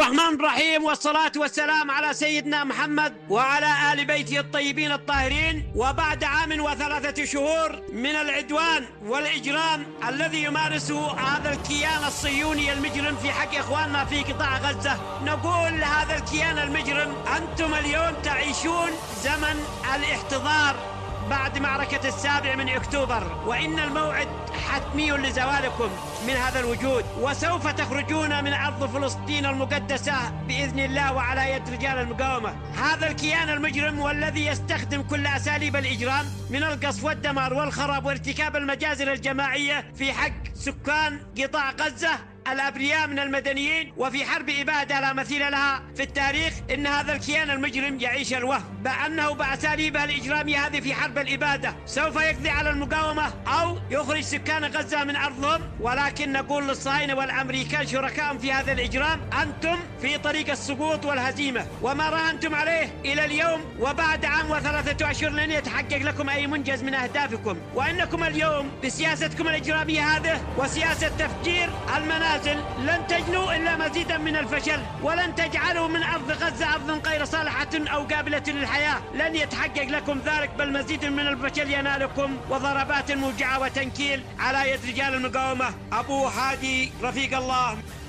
الرحمن الرحيم، والصلاة والسلام على سيدنا محمد وعلى آل بيته الطيبين الطاهرين. وبعد عام وثلاثة شهور من العدوان والإجرام الذي يمارسه هذا الكيان الصهيوني المجرم في حق إخواننا في قطاع غزة، نقول لهذا الكيان المجرم: أنتم اليوم تعيشون زمن الاحتضار بعد معركة 7 أكتوبر، وإن الموعد حتمي لزوالكم من هذا الوجود، وسوف تخرجون من أرض فلسطين المقدسة بإذن الله وعلى يد رجال المقاومة. هذا الكيان المجرم والذي يستخدم كل أساليب الإجرام من القصف والدمار والخراب وارتكاب المجازر الجماعية في حق سكان قطاع غزة الأبرياء من المدنيين، وفي حرب إبادة لا مثيل لها في التاريخ. إن هذا الكيان المجرم يعيش الوهم بأنه بأساليبه الإجرامية هذه في حرب الإبادة سوف يقضي على المقاومة أو يخرج سكان غزة من أرضهم، ولكن نقول للصهاينة والأمريكان شركائهم في هذا الإجرام: أنتم في طريق السقوط والهزيمة، وما راهنتم عليه إلى اليوم وبعد عام و3 أشهر لن يتحقق لكم أي منجز من أهدافكم. وإنكم اليوم بسياستكم الإجرامية هذه وسياسة تفجير المنازل لن تجنوا إلا مزيدا من الفشل، ولن تجعلوا من أرض غزة أرضا غير صالحة أو قابلة للحياة. لن يتحقق لكم ذلك، بل مزيد من الفشل ينالكم وضربات موجعة وتنكيل على يد رجال المقاومة. أبو هادي رفيق الله.